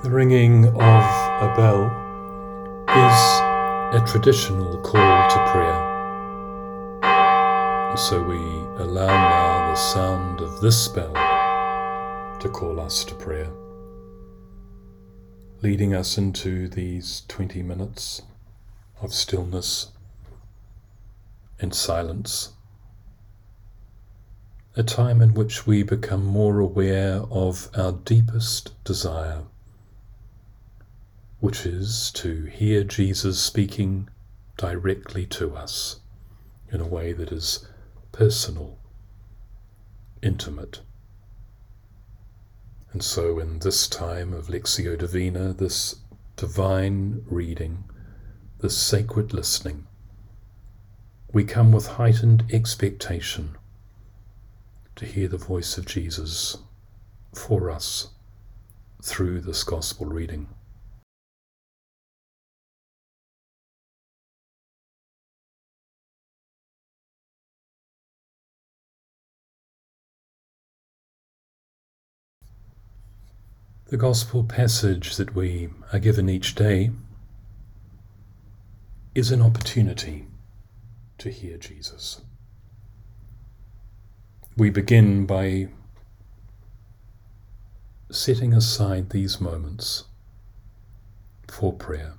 The ringing of a bell is a traditional call to prayer. So we allow now the sound of this bell to call us to prayer, leading us into these 20 minutes of stillness and silence, a time in which we become more aware of our deepest desire, which is to hear Jesus speaking directly to us in a way that is personal, intimate. And so in this time of Lectio Divina, this divine reading, this sacred listening, we come with heightened expectation to hear the voice of Jesus for us through this gospel reading. The gospel passage that we are given each day is an opportunity to hear Jesus. We begin by setting aside these moments for prayer,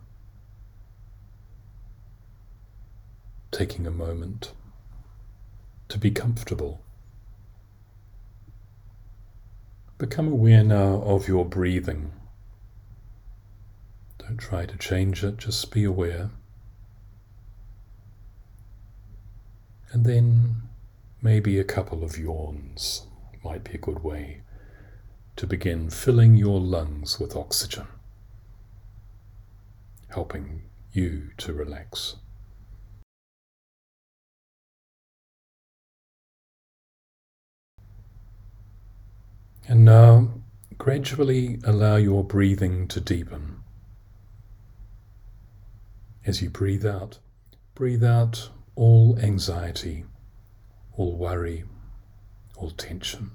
taking a moment to be comfortable. Become aware now of your breathing. Don't try to change it, just be aware. And then maybe a couple of yawns might be a good way to begin filling your lungs with oxygen, helping you to relax. And now, gradually allow your breathing to deepen. As you breathe out all anxiety, all worry, all tension.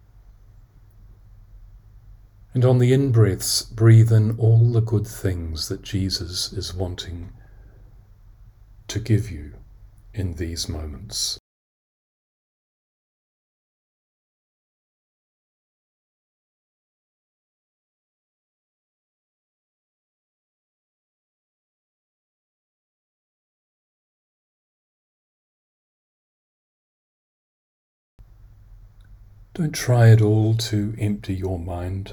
And on the in-breaths, breathe in all the good things that Jesus is wanting to give you in these moments. Don't try at all to empty your mind.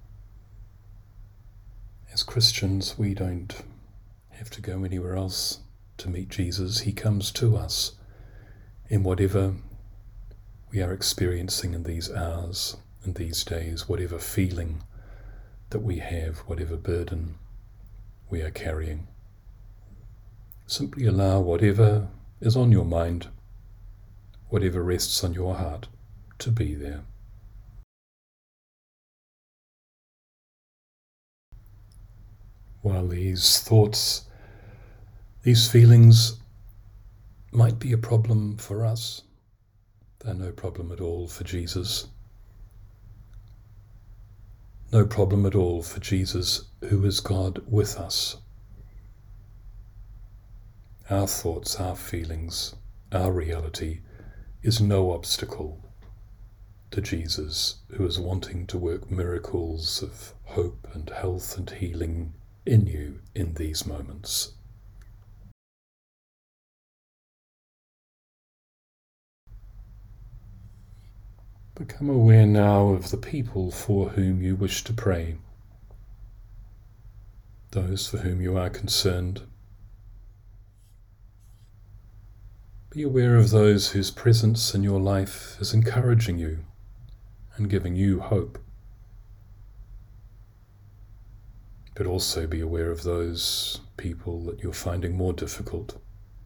As Christians, we don't have to go anywhere else to meet Jesus. He comes to us in whatever we are experiencing in these hours and these days, whatever feeling that we have, whatever burden we are carrying. Simply allow whatever is on your mind, whatever rests on your heart, to be there. While these thoughts, these feelings might be a problem for us, they're no problem at all for Jesus. No problem at all for Jesus, who is God with us. Our thoughts, our feelings, our reality is no obstacle to Jesus, who is wanting to work miracles of hope and health and healing in you in these moments. Become aware now of the people for whom you wish to pray, those for whom you are concerned. Be aware of those whose presence in your life is encouraging you and giving you hope. But also be aware of those people that you're finding more difficult.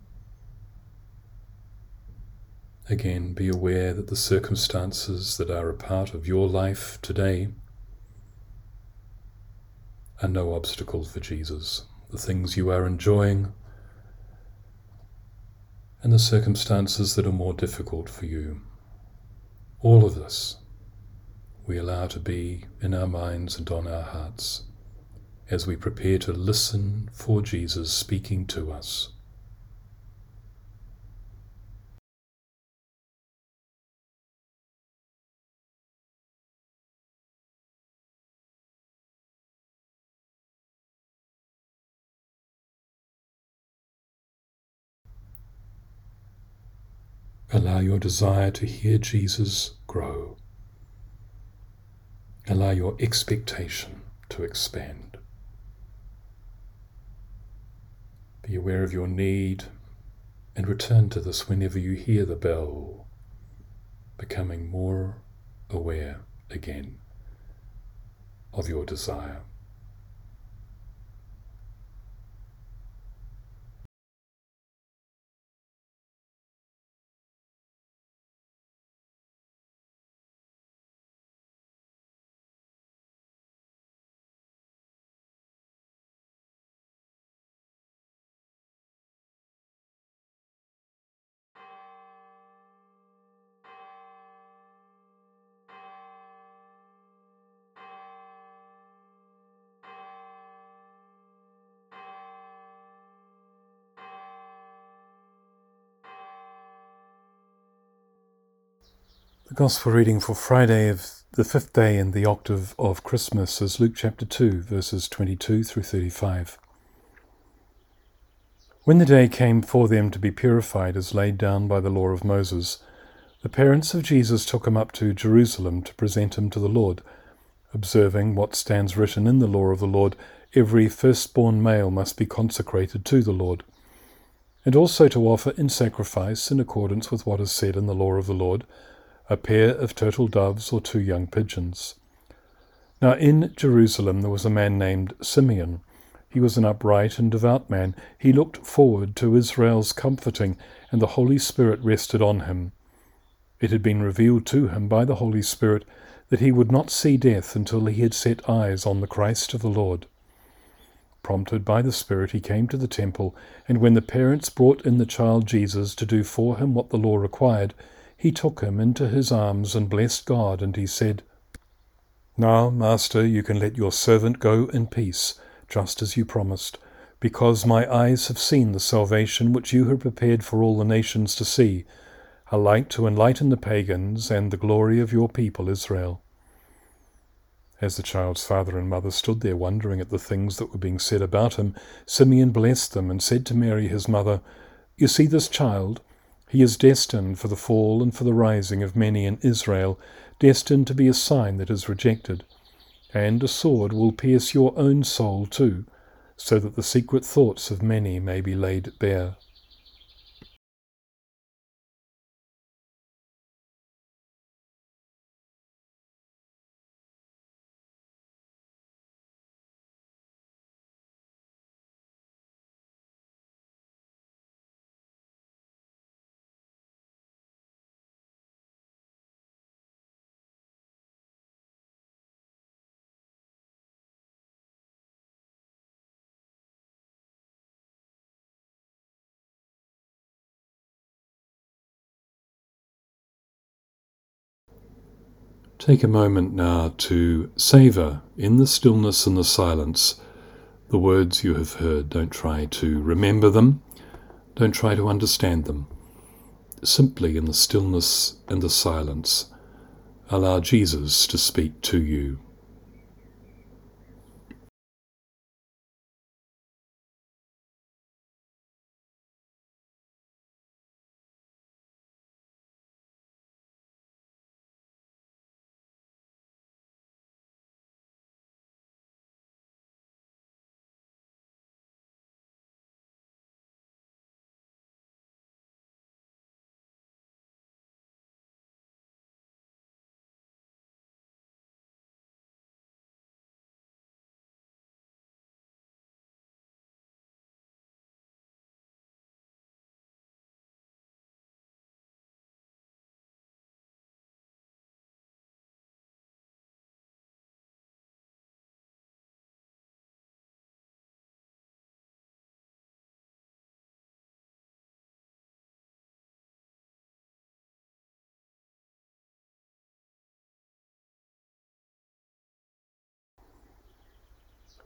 Again, be aware that the circumstances that are a part of your life today are no obstacle for Jesus. The things you are enjoying and the circumstances that are more difficult for you. All of this we allow to be in our minds and on our hearts as we prepare to listen for Jesus speaking to us. Allow your desire to hear Jesus grow. Allow your expectation to expand. Be aware of your need and return to this whenever you hear the bell, becoming more aware again of your desire. The Gospel reading for Friday of the 5th day in the octave of Christmas is Luke chapter 2, verses 22 through 35. When the day came for them to be purified as laid down by the law of Moses, the parents of Jesus took him up to Jerusalem to present him to the Lord, observing what stands written in the law of the Lord: every firstborn male must be consecrated to the Lord, and also to offer in sacrifice, in accordance with what is said in the law of the Lord, a pair of turtle doves or 2 young pigeons. Now in Jerusalem there was a man named Simeon. He was an upright and devout man. He looked forward to Israel's comforting, and the Holy Spirit rested on him. It had been revealed to him by the Holy Spirit that he would not see death until he had set eyes on the Christ of the Lord. Prompted by the Spirit, he came to the temple, and when the parents brought in the child Jesus to do for him what the law required, he took him into his arms and blessed God, and he said, "Now, Master, you can let your servant go in peace, just as you promised, because my eyes have seen the salvation which you have prepared for all the nations to see, a light to enlighten the pagans and the glory of your people Israel." As the child's father and mother stood there wondering at the things that were being said about him, Simeon blessed them and said to Mary his mother, "You see this child? He is destined for the fall and for the rising of many in Israel, destined to be a sign that is rejected. And a sword will pierce your own soul too, so that the secret thoughts of many may be laid bare." Take a moment now to savour, in the stillness and the silence, the words you have heard. Don't try to remember them. Don't try to understand them. Simply, in the stillness and the silence, allow Jesus to speak to you.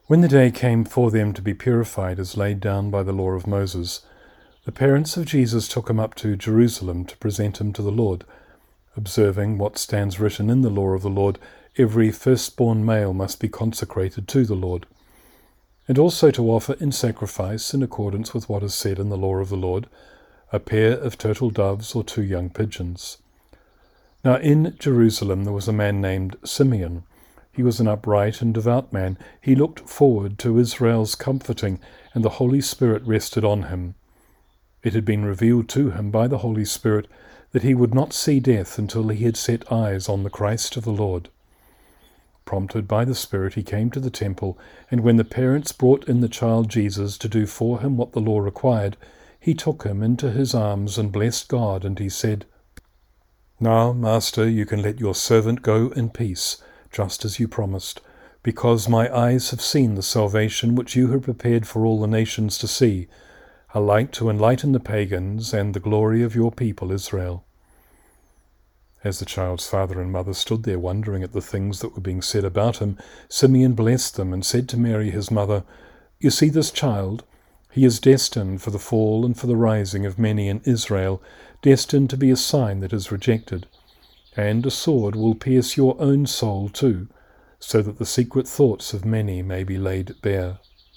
When the day came for them to be purified as laid down by the law of Moses, the parents of Jesus took him up to Jerusalem to present him to the Lord, observing what stands written in the law of the Lord: every firstborn male must be consecrated to the Lord, and also to offer in sacrifice, in accordance with what is said in the law of the Lord, a pair of turtle doves or 2 young pigeons. Now in Jerusalem there was a man named Simeon. He was an upright and devout man. He looked forward to Israel's comforting, and the Holy Spirit rested on him. It had been revealed to him by the Holy Spirit that he would not see death until he had set eyes on the Christ of the Lord. Prompted by the Spirit, he came to the temple, and when the parents brought in the child Jesus to do for him what the law required, he took him into his arms and blessed God, and he said, "Now, Master, you can let your servant go in peace, just as you promised, because my eyes have seen the salvation which you have prepared for all the nations to see, a light to enlighten the pagans and the glory of your people Israel." As the child's father and mother stood there wondering at the things that were being said about him, Simeon blessed them and said to Mary his mother, "You see this child? He is destined for the fall and for the rising of many in Israel, destined to be a sign that is rejected. And a sword will pierce your own soul too, so that the secret thoughts of many may be laid bare."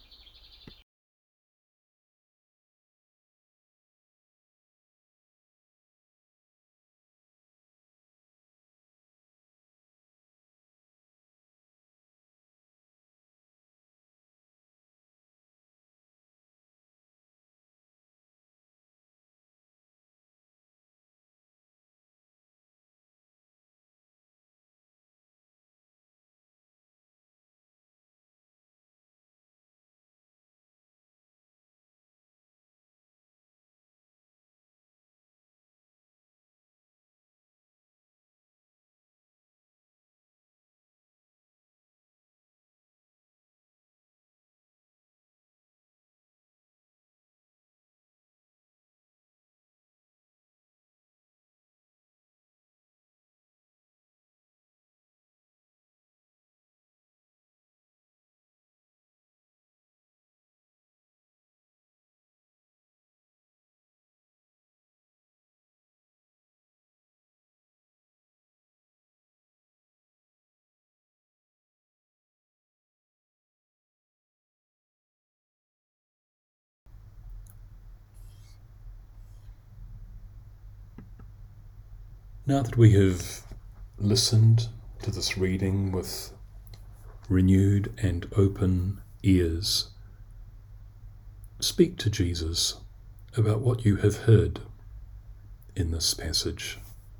Now that we have listened to this reading with renewed and open ears, speak to Jesus about what you have heard in this passage.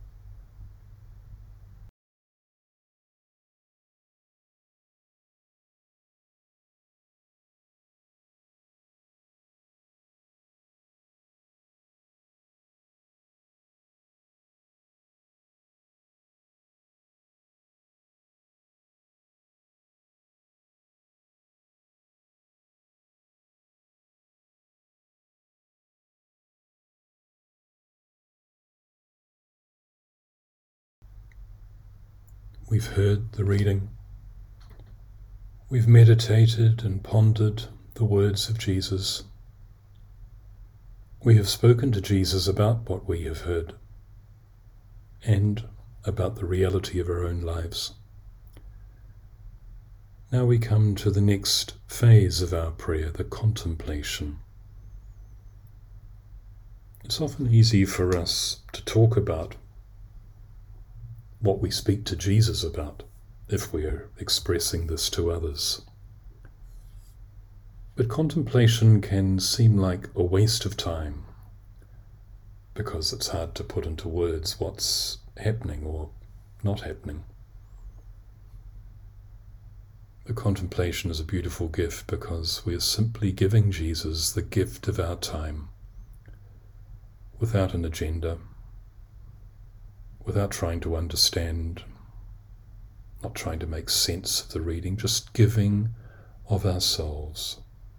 We've heard the reading. We've meditated and pondered the words of Jesus. We have spoken to Jesus about what we have heard and about the reality of our own lives. Now we come to the next phase of our prayer, the contemplation. It's often easy for us to talk about what we speak to Jesus about if we are expressing this to others. But contemplation can seem like a waste of time because it's hard to put into words what's happening or not happening. The contemplation is a beautiful gift because we are simply giving Jesus the gift of our time without an agenda, without trying to understand, not trying to make sense of the reading, just giving of ourselves.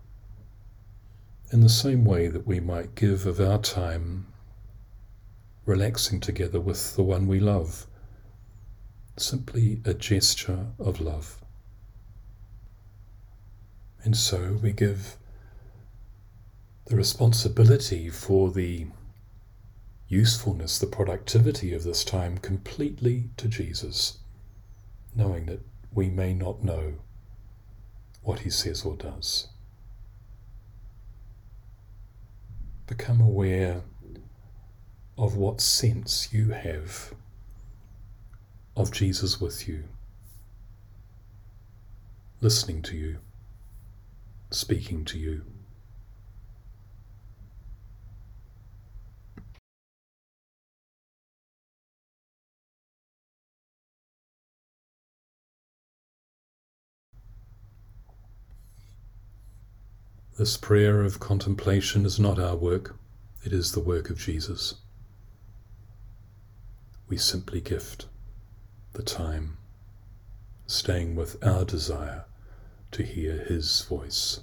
In the same way that we might give of our time relaxing together with the one we love, simply a gesture of love. And so we give the responsibility for the usefulness, the productivity of this time completely to Jesus, knowing that we may not know what he says or does. Become aware of what sense you have of Jesus with you, listening to you, speaking to you. This prayer of contemplation is not our work, it is the work of Jesus. We simply gift the time, staying with our desire to hear his voice.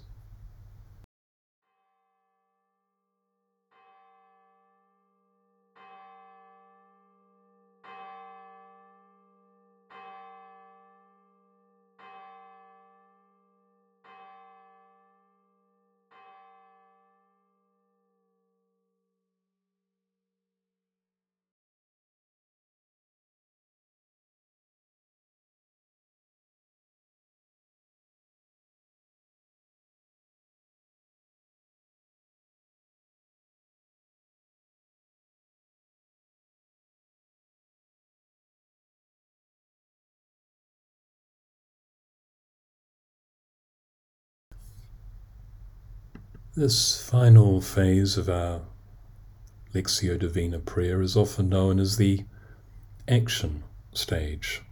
This final phase of our Lectio Divina prayer is often known as the action stage.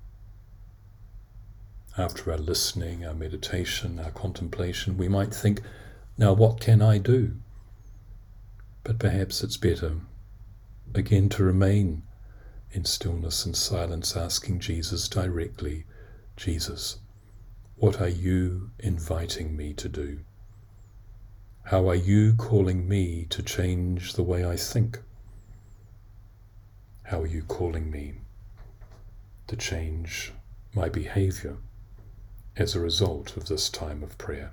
After our listening, our meditation, our contemplation, we might think, now what can I do? But perhaps it's better, again, to remain in stillness and silence, asking Jesus directly, Jesus, what are you inviting me to do? How are you calling me to change the way I think? How are you calling me to change my behavior as a result of this time of prayer?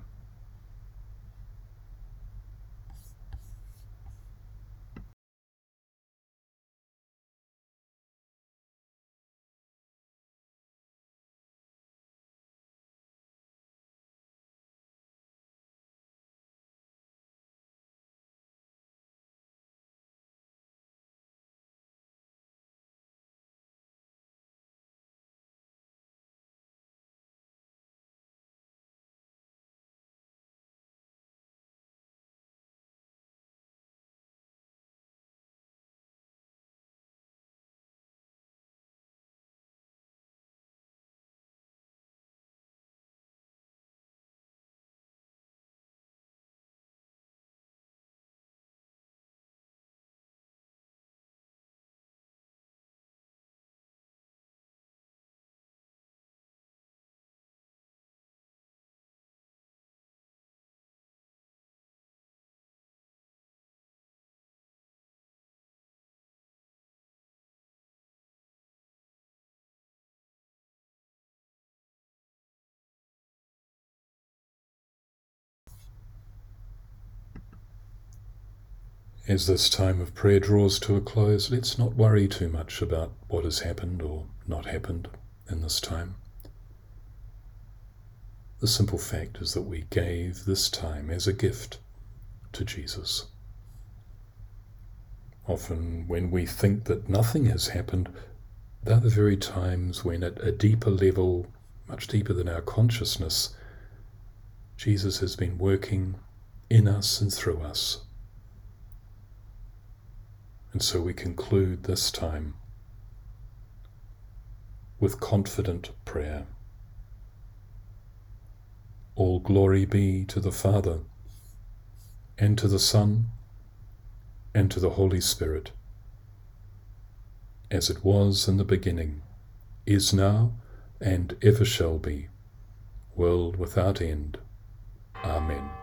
As this time of prayer draws to a close, let's not worry too much about what has happened or not happened in this time. The simple fact is that we gave this time as a gift to Jesus. Often when we think that nothing has happened, they're the very times when at a deeper level, much deeper than our consciousness, Jesus has been working in us and through us. And so we conclude this time with confident prayer. All glory be to the Father, and to the Son, and to the Holy Spirit, as it was in the beginning, is now, and ever shall be, world without end. Amen.